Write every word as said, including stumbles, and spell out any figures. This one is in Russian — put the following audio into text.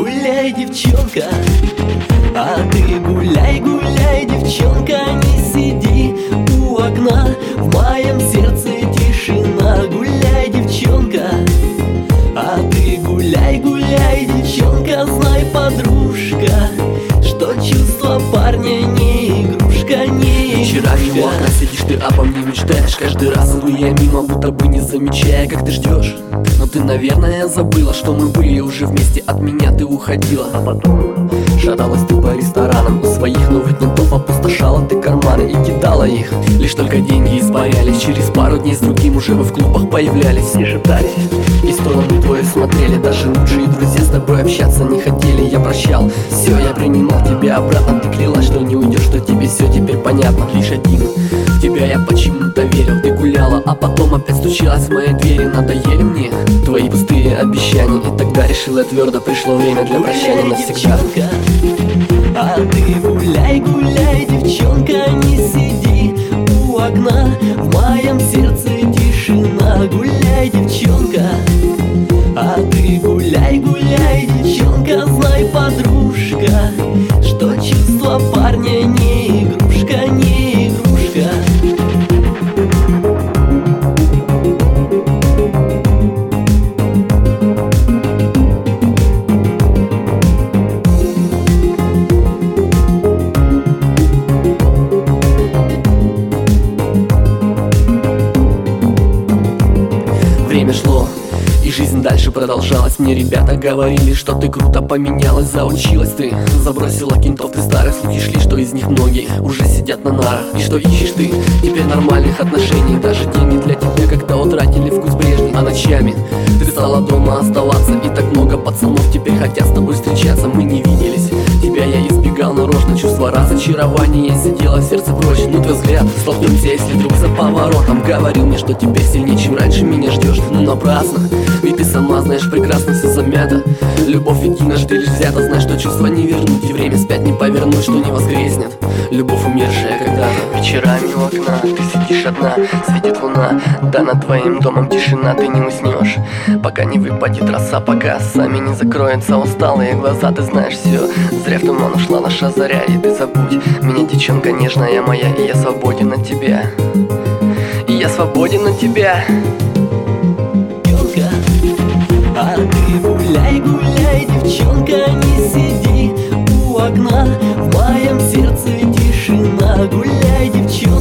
Гуляй, девчонка, а ты гуляй, гуляй, девчонка, не сиди у окна, в моем сердце тишина. Гуляй, девчонка, а ты гуляй, гуляй, девчонка, знай, подружка, что чувство парня не игрушка, не игрушка. Вечерами у окна сидишь, ты обо мне мечтаешь. Каждый раз иду я мимо, будто бы не замечая, как ты ждешь. Но ты, наверное, забыла, что мы были уже вместе, от меня ты уходила. А потом шаталась ты по ресторанам, у своих новых ментов опустошала ты карманы и кидала их. Лишь только деньги испарялись, через пару дней с другим уже вы в клубах появлялись. Все шептались и сторону твою смотрели, даже лучшие друзья с тобой общаться не хотели. Я прощал, все, я принимал тебя обратно. Ты клялась, что не уйдешь, что тебе все теперь понятно. Лишь один в тебя я почему-то верил. Ты гуляла, а потом опять стучалась в мои двери. Надоели мне твои пустые обещания, и тогда решил я твердо, пришло время для прощания навсегда. А ты гуляй, гуляй, девчонка, не сиди у окна, в моем сердце тишина. Гуляй, девчонка, а ты гуляй, гуляй, девчонка, знай, подружка, что чувство парня не игрушка, не игрушка. Время шло, и жизнь дальше продолжалась. Мне ребята говорили, что ты круто поменялась, заучилась ты, забросила кентов, ты старых. Слухи шли, что из них многие уже сидят на нарах. И что ищешь ты теперь нормальных отношений, даже деньги для тебя как-то утратили вкус прежний. А ночами ты стала дома оставаться, и так много пацанов теперь хотят с тобой встречаться. Мы не виделись, тебя я избегал нарочно, чувство разочарования сидело в сердце прочь. Ну твой взгляд, столкнемся, если вдруг за поворотом. Говорил мне, что теперь сильнее, чем раньше меня ждешь. Но напрасно, ведь ты сама знаешь прекрасно, все замято. Любовь единожды лишь взята, знай, что чувства не вернуть, и время спять не повернуть, что не воскреснет любовь, умершая когда-то. Вечерами у окна ты сидишь одна, светит луна, да над твоим домом тишина, ты не уснешь, пока не выпадет роса, пока сами не закроются усталые глаза. Ты знаешь, все зря в туман ушла наша заря, и ты забудь меня, девчонка нежная моя, и я свободен от тебя, и я свободен от тебя. А ты гуляй, гуляй, девчонка, не сиди у окна, в моем сердце тишина. Гуляй, девчонка.